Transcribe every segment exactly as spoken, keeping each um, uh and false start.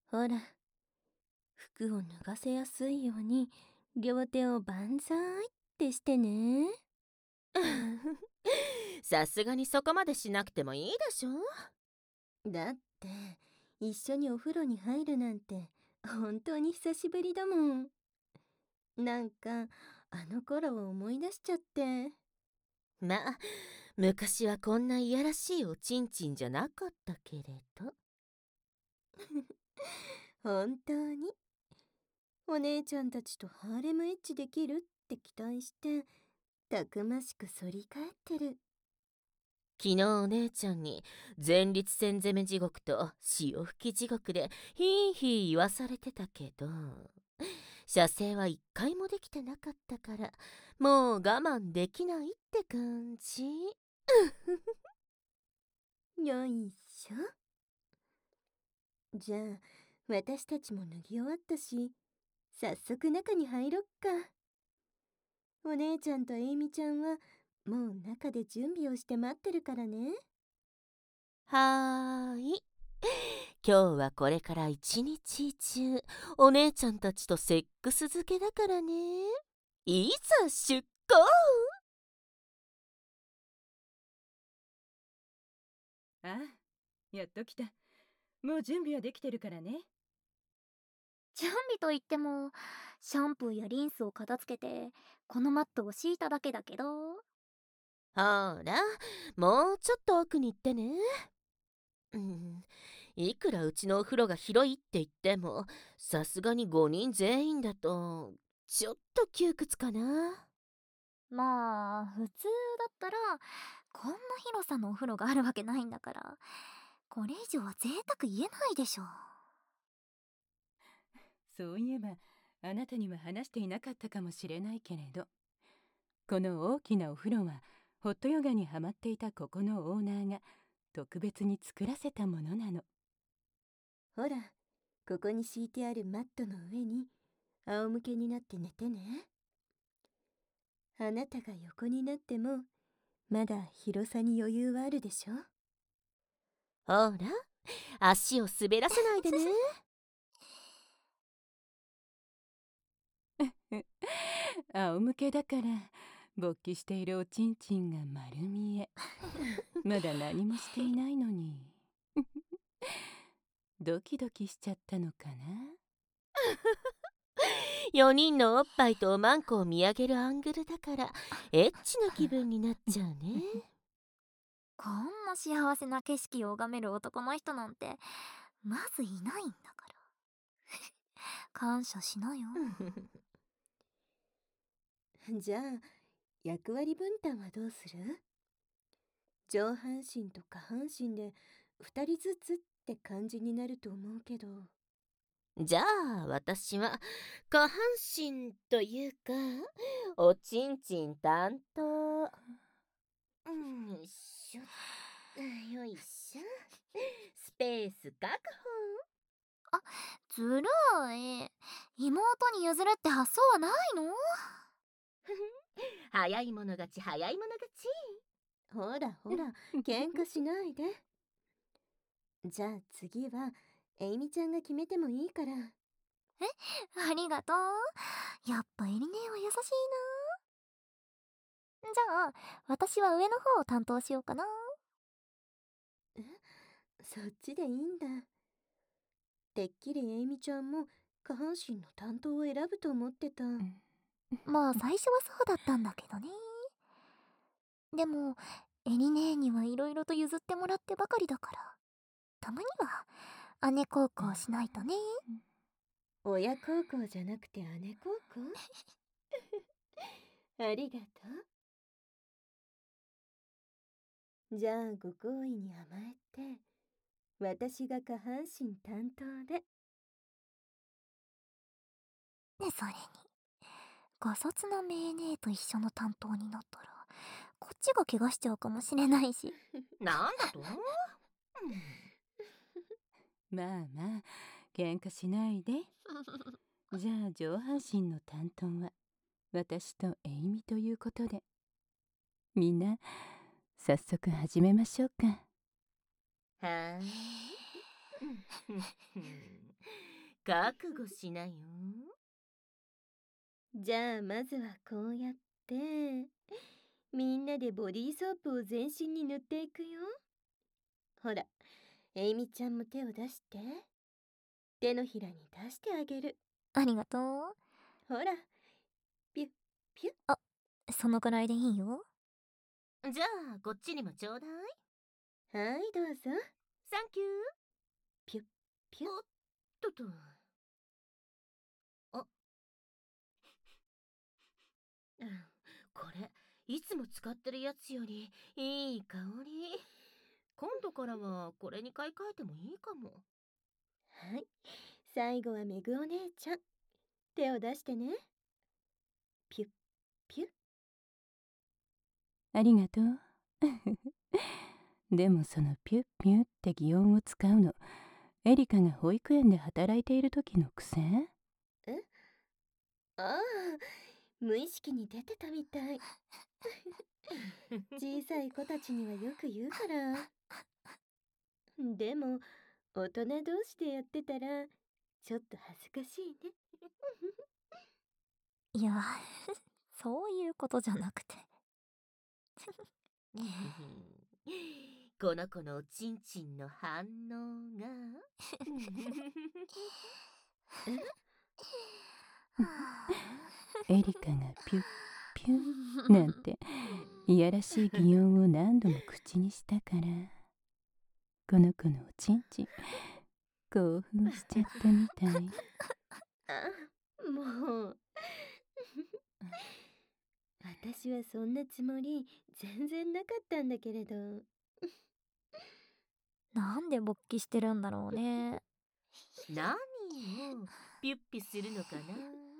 ほら、服を脱がせやすいように両手を万歳ってしてね。 さすがにそこまでしなくてもいいでしょ。 だって一緒にお風呂に入るなんて本当に久しぶりだもん。なんかあの頃を思い出しちゃって。 まあ、昔はこんないやらしいおちんちんじゃなかったけれど。 本当にお姉ちゃんたちとハーレムエッチできるって期待してたくましく反り返ってる。 昨日お姉ちゃんに前立腺攻め地獄と潮吹き地獄でヒーヒー言わされてたけど、射精は一回もできてなかったからもう我慢できないって感じ。 よいしょ。じゃあ私たちも脱ぎ終わったし早速中に入ろっか。お姉ちゃんとエイミちゃんはもう中で準備をして待ってるからね。 はーい。今日はこれから一日中お姉ちゃんたちとセックス漬けだからね。いざ出航。 ああ、やっと来た。もう準備はできてるからね。 準備といってもシャンプーやリンスを片付けてこのマットを敷いただけだけど。 ほら、もうちょっと奥に行ってね。うん、いくらうちのお風呂が広いって言ってもさすがにごにん全員だとちょっと窮屈かな。 まあ普通だったらこんな広さのお風呂があるわけないんだから、これ以上は贅沢言えないでしょ。 そういえば、あなたには話していなかったかもしれないけれど、この大きなお風呂はホットヨガにハマっていたここのオーナーが特別に作らせたものなの。 ほら、ここに敷いてあるマットの上に仰向けになって寝てね。あなたが横になってもまだ広さに余裕はあるでしょ。 ほら、足を滑らせないでね。 仰向けだから勃起しているおちんちんが丸見え。まだ何もしていないのにドキドキしちゃったのかな。 よにんのおっぱいとおまんこを見上げるアングルだからエッチな気分になっちゃうね。 こんな幸せな景色を拝める男の人なんてまずいないんだから感謝しなよ。 じゃあ役割分担はどうする？上半身と下半身でふたりずつって感じになると思うけど。 じゃあ私は下半身というかおちんちん担当。うんよいしょよいしょ。スペース確ずるい。妹に譲るって発想はないの？ 保。早い者勝ち早い者勝ち。 ほらほら喧嘩しないで。じゃあ次はエイミちゃんが決めてもいいから。 ありがとう。やっぱエリネは優しいな。じゃあ私は上の方を担当しようかな。 そっちでいいんだ。てっきりエイミちゃんも下半身の担当を選ぶと思ってた。 まあ最初はそうだったんだけどね。でもエリネにはいろいろと譲ってもらってばかりだから、たまには姉孝行しないとね。 親孝行じゃなくて姉孝行ありがとう。じゃあご好意に甘えて私が下半身担当で。 ね、それにガサツな命姉と一緒の担当になったらこっちが怪我しちゃうかもしれないし。 なんだと？ まあまあ喧嘩しないで。じゃあ上半身の担当は私とエイミということで、みんな早速始めましょうか。 はーい。 覚悟しなよ。 じゃあまずはこうやってみんなでボディーソープを全身に塗っていくよ。ほら、エイミちゃんも手を出して。手のひらに出してあげる。 ありがとう。 ほら、ピュッピュッ。 あ、そのくらいでいいよ。 じゃあこっちにもちょうだい。 はい、どうぞ。 サンキュー。 ピュッピュッ。 おっとと。あ、これいつも使ってるやつよりいい香り。今度からはこれに買い替えてもいいかも。 はい、最後はメグお姉ちゃん、手を出してね。ピュッピュッ。 ありがとう。でもそのピュッピュッって擬音を使うの、エリカが保育園で働いている時の癖？ え？ああ、無意識に出てたみたい。小さい子たちにはよく言うから。でも大人同士でやってたらちょっと恥ずかしいね。 いや、そういうことじゃなくて。 この子のおちんちんの反応がエリカがピュッピュッなんていやらしい擬音を何度も口にしたから、この子のおちんちん興奮しちゃったみたい。 あ、もう私はそんなつもり全然なかったんだけれど。 なんで勃起してるんだろうね。 何をピュッピするのかな。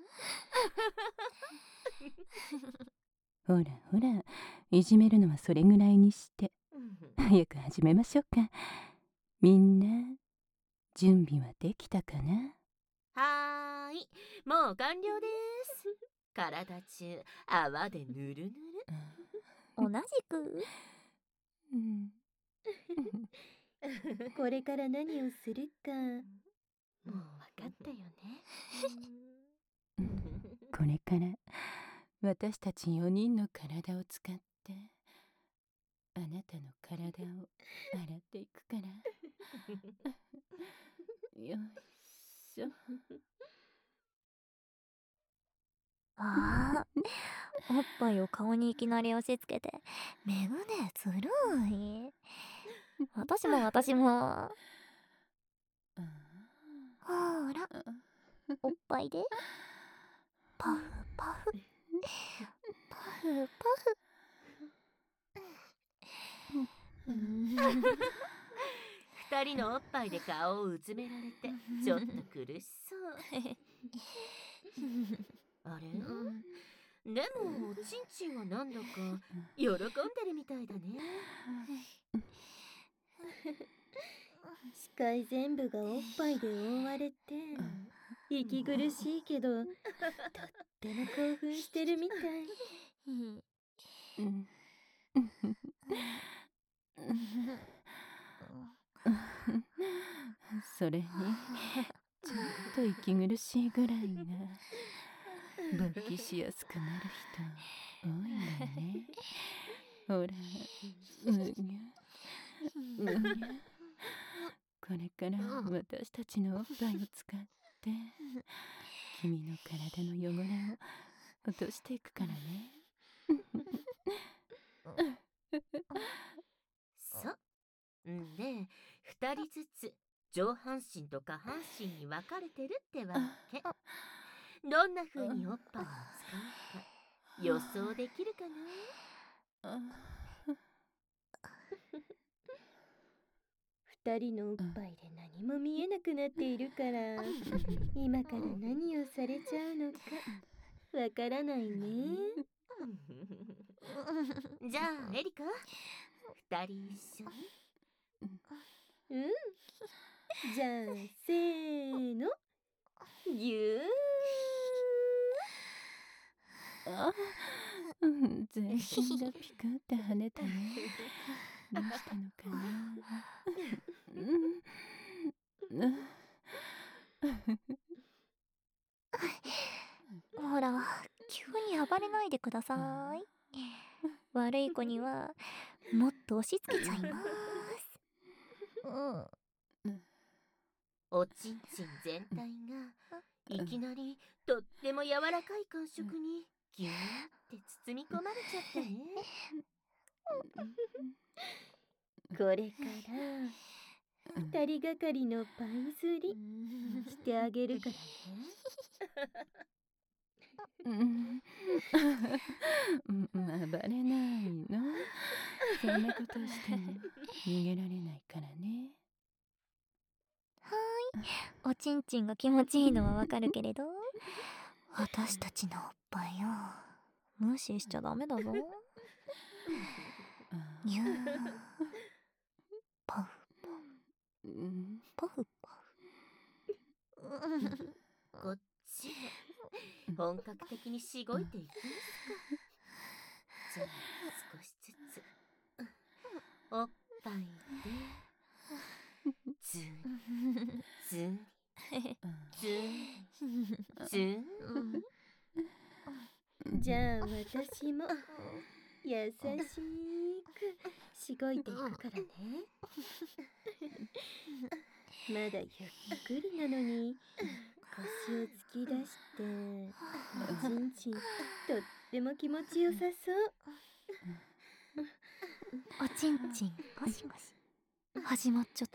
ほらほら、いじめるのはそれぐらいにして早く始めましょうか。みんな準備はできたかな？ はーい、もう完了です。体中泡でぬるぬる。 同じく。 うん、 これから何をするかもう分かったよね。 これから私たちよにんの体を使ってあなたの体を洗っていくから。よいしょ。 ああ、おっぱいを顔にいきなり押し付けて、めぐねずるい。私も私も。ほーら、おっぱいでパフパフパフパフ。 二人のおっぱいで顔をうずめられてちょっと苦しそう。あれ、でもおちんちんはなんだか喜んでるみたいだね。 視界全部がおっぱいで覆われて息苦しいけどとっても興奮してるみたい。 それにちょっと息苦しいぐらいが勃起しやすくなる人多いんだよね。ほら、むにゅむにゅ。これから私たちのおっぱいを使って君の体の汚れを落としていくからね。 そうんで、二人ずつ上半身と下半身に分かれてるってわけ。どんな風におっぱいを使うか予想できるかな？ 二人のおっぱいで何も見えなくなっているから今から何をされちゃうのかわからないね。 じゃあエリカ、二人一緒に。 うん、じゃあせーの、ぎゅー。 あ、うん、全身がピクって跳ねたね。どうしたのかな。うん、うん暴れないでください。悪い子にはもっと押し付けちゃいます。うん。 おちんちん全体がいきなりとっても柔らかい感触にギューンって包み込まれちゃったね。 これから二人がかりのパイ釣りしてあげるからね。 うん暴れないの。そんなことしても逃げられないからね。 はーい、おちんちんが気持ちいいのはわかるけれど、私たちのおっぱいを無視しちゃダメだぞ。にゅーパフパフパフ。 こっちも本格的にしごいていきますか。じゃあ少しずつおっぱいでずんずんずんずん。 じゃあ私も優しくしごいていくからね。まだゆっくりなのに腰を突き出しておちんちんとっても気持ちよさそう。 おちんちんゴシゴシ始まっちゃった。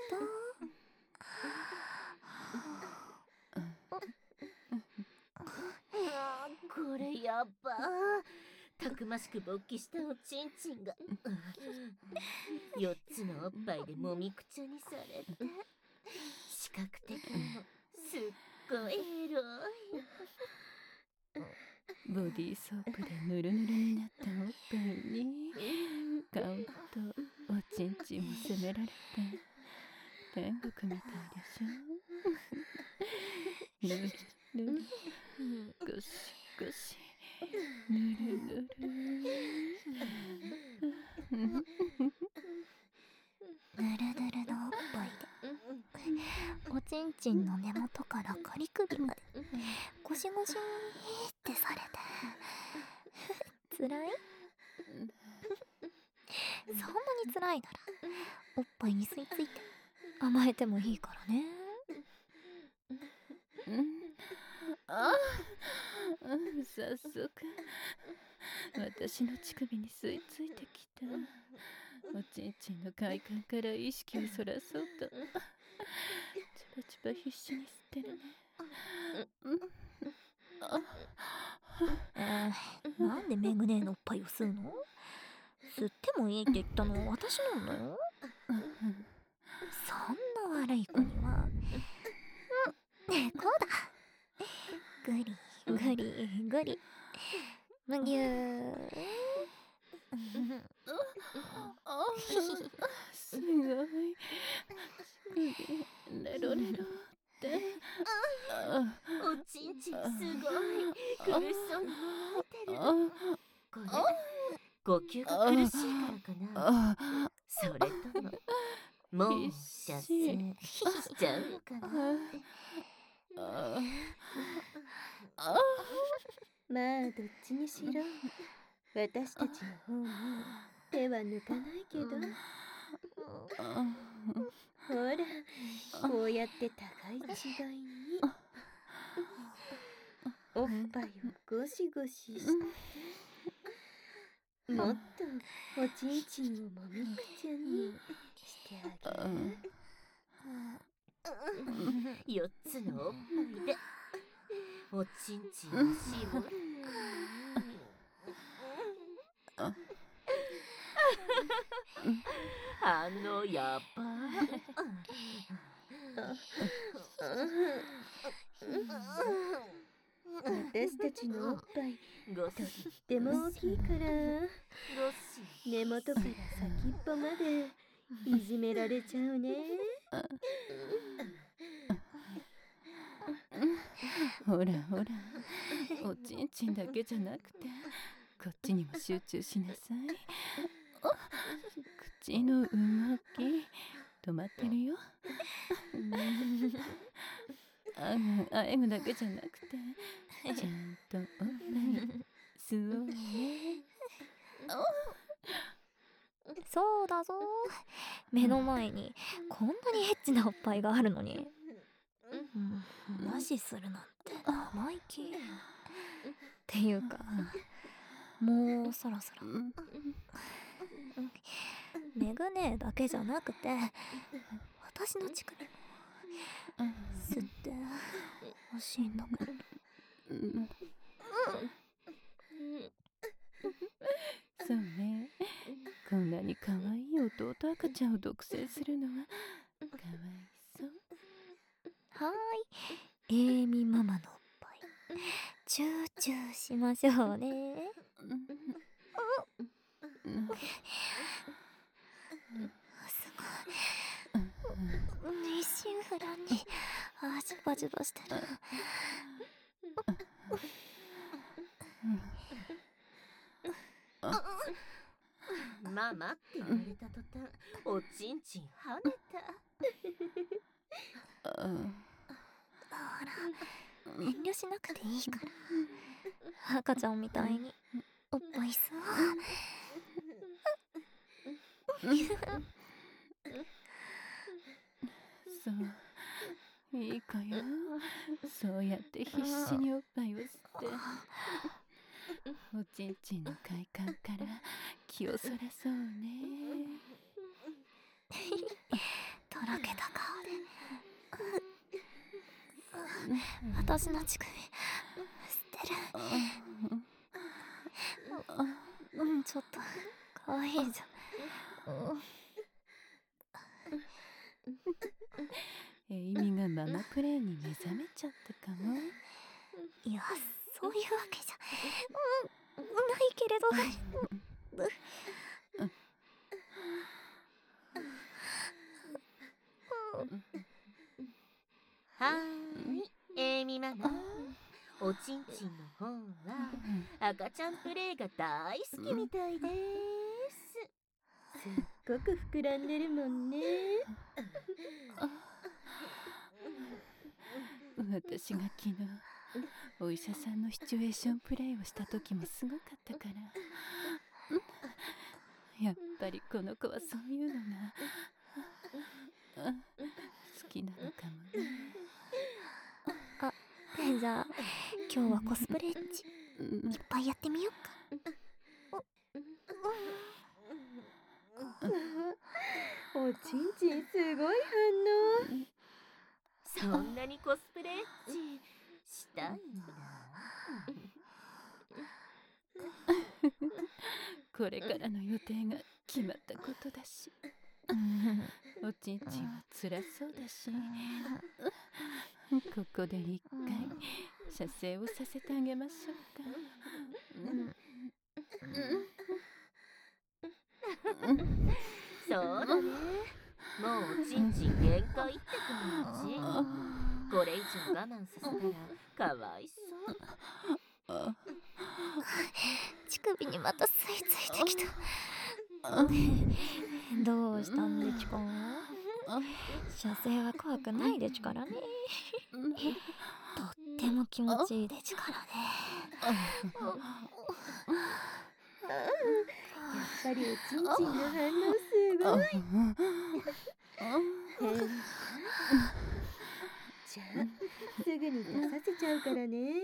これやっばー。たくましく勃起したおちんちんがよっつのおっぱいでもみくちゃにされて、視覚的にもすっごいエロい。 ボディーソープでぬるぬるになったおっぱいに顔とおちんちんを責められて天国みたいでしょ。ぬるぬるゴシゴシぬるぬるぬるぬるのおっぱいでおちんちんの根元から仮首までゴシゴシってされてつらい？そんなにつらいならおっぱいに吸い付いて甘えてもいいからね。 うんあうん早速私の乳首に吸い付いてきた。おちんちんの快感から意識をそらそうとチュパチュパ必死に吸ってるね。うんあえー、なんでメグネーのおっぱいを吸うの？吸ってもいいって言ったのは私なんだよ。そんな悪い子にはねえこうだ。グリグリグリむぎゅー。 あすごいレロレロっておちんちんすごい苦しそうにもがいてる。これ呼吸が苦しいからかな。それとももう射精しちゃうのかな。 まあどっちにしろ私たちの方も手は抜かないけど、ほらこうやって互い違いにおっぱいをゴシゴシしてもっとおちんちんをもみくちゃにしてあげる。 よっつのおっぱいでおちんちんを絞る。反応やば私たちのおっぱいごとっても大きいから根元から先っぽまでいじめられちゃうね。 ほらほらおちんちんだけじゃなくてこっちにも集中しなさい。口の動き止まってるよ。ああえぐだけじゃなくてちゃんとおっぱいそうね。 そうだぞ。目の前にこんなにエッチなおっぱいがあるのに、うん、無視するなんて生意気っていうか、もうそろそろメグネだけじゃなくて私の乳首も吸ってほしいんだけど。 そうね。こんなに可愛い弟赤ちゃんを独占するのはかわいそう。 はーい、エイミママのおっぱいチューチューしましょうね。すごい、一心不乱にあジュバジュバしてる。 ママって言われた途端、おちんちん跳ねた。 ほら、遠慮しなくていいから。赤ちゃんみたいにおっぱい吸おう。 そういい子よ。そうやって必死におっぱいを吸っておちんちんの快感から気をそらそうね。 とろけた顔で私の乳首吸ってる。うん、ちょっと可愛いじゃん。 エイミがママプレイに目覚めちゃったかも。 いや、そういうわけじゃ、うん、ないけれど。 はーい、エイミママ。おちんちんの方は赤ちゃんプレイが大好きみたいです。 すっごく膨らんでるもんね。 私が昨日お医者さんのシチュエーションプレイをした時もすごかったから、やっぱりこの子はそういうのが好きなのかもね。 あ、じゃあ今日はコスプレッチいっぱいやってみようか。 おちんちんすごい反応。 そんなにコスプレエッチしたいんだ。 これからの予定が決まったことだし、おちんちんは辛そうだし、ここで一回射精をさせてあげましょうか。 そうだね。もうおちんちん限界って感じ。これ以上我慢させたらかわいそう。 乳首にまた吸い付いてきた。どうしたんでちゅか。射精は怖くないでちゅからね。とっても気持ちいいでちゅからね。 やっぱりおちんちんの反応すごい。じゃあすぐに出させちゃうからね。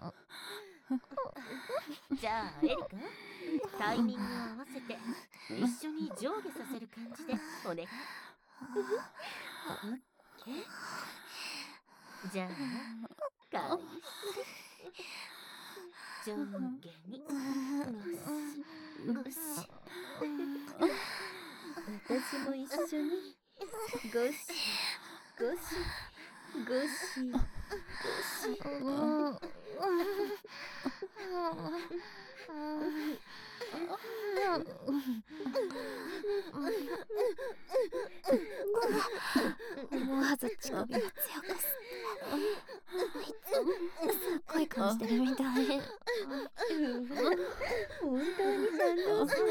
じゃあエリカ、タイミングを合わせて一緒に上下させる感じでお願い。オッケー。じゃあ開始。上下にゴシゴシ。 私も一緒にゴシゴシゴシゴシ。 思わず乳首を強く吸って、すっごい感じてるみたい。 うわ、本当に反応する。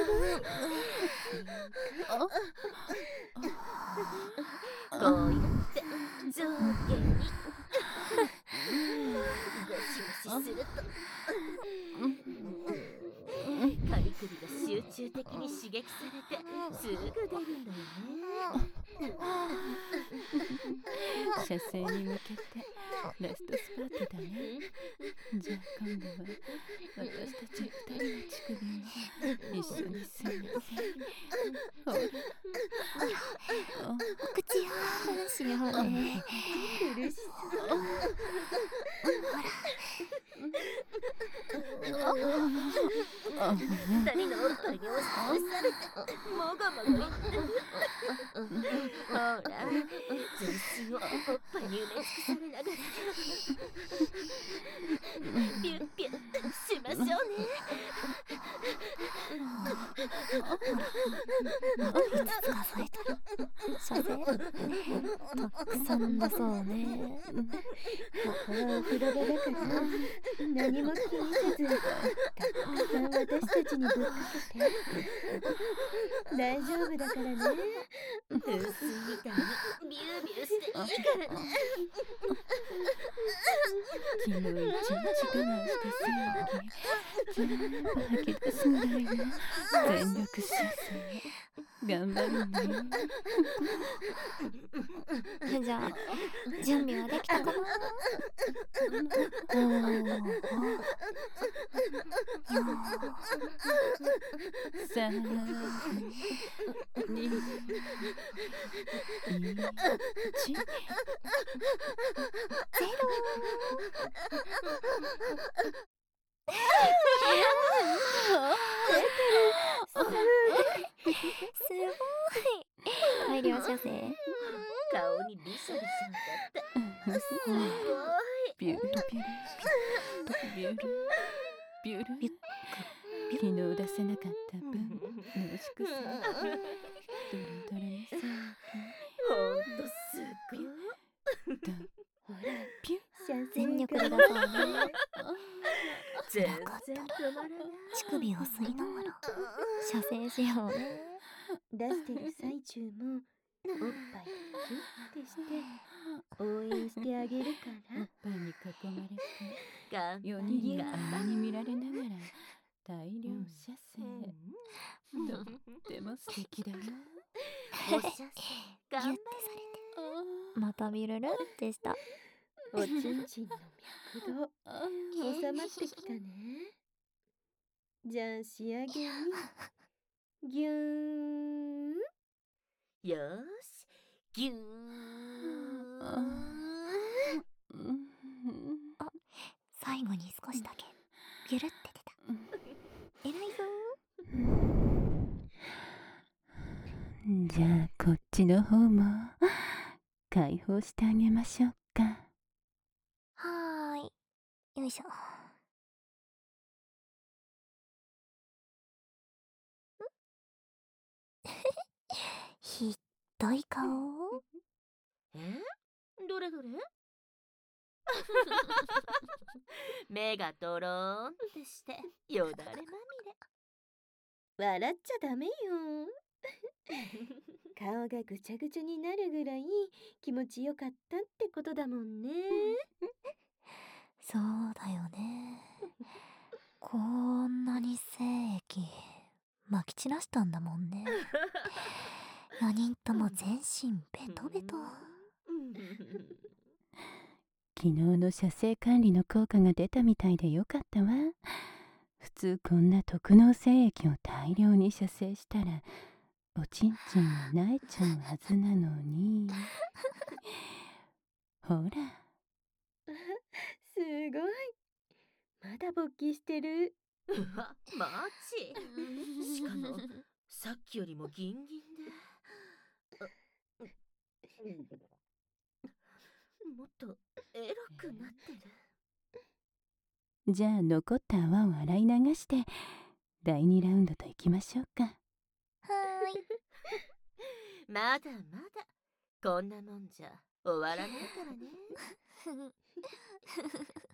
こうやって上下にゴシゴシすると撃されてすぐ出るんだよね。 射精に向けてラストスパートだね。じゃあ今度は私たち二人の乳首を一緒にするね。ほら、 お口をしようね。 苦しそう。 二人のおっぱいに押しつぶされてもごもご言ってる。ほら、全身をおっぱいに埋め尽くされながらピュッピュッしましょうね。 いつつ数えたら射精たくさんだそうね。 ここはお風呂場だから何も気にせずたくさん私たちにぶっかけて大丈夫だからね。 風水みたいにビュービューしていいからね。 昨日一日我慢した精液全部吐き出すんだよ。全力射精頑張るね。 じゃあ準備はできたかな。おーよさあ、に、いち、 ゼロ。すごい大量射精。 顔にビシャビシャ当たった。すごい。 ビュルビュルビュルビュルビュル。昨日出せなかった分濃縮されてドロドロにさほんとすごい。 だピュン全力全力で出そうね。 全然止まらない。 乳首を吸いながら射精しようね。 出してる最中もおっぱいキュッてして応援してあげるかおら。 っぱいに囲まれて頑よ張りにんに頑張に見られながら大量射精、 り。 とっても素敵だよ。 おしゃせ頑張ギュッてされてまたビルルってした。 おちんちんの脈動収まってきたね。じゃあ仕上げにギューン。 れ。よーし、ぎゅーん。 最後に少しだけビュルって出た。偉いぞ。 じゃあこっちの方も解放してあげましょうか。 はーい、よいしょ。ひっどい顔。 え？どれどれ？目がドローンってしてよだれまみれ。 笑っちゃダメよ。顔がぐちゃぐちゃになるぐらい気持ちよかったってことだもんね。 そうだよね。こんなに精液まき散らしたんだもんね。よにんとも全身ベトベト。 昨日の射精管理の効果が出たみたいでよかったわ。普通こんな特納精液を大量に射精したらおちんちんが萎えちゃうはずなのに。ほらすごい。まだ勃起してる。 うわ、マジ？しかもさっきよりもギンギンで。もっとエロくなってる。 じゃあ残った泡を洗い流してだいにラウンドといきましょうか。 はーい。 まだまだこんなもんじゃ終わらないからね。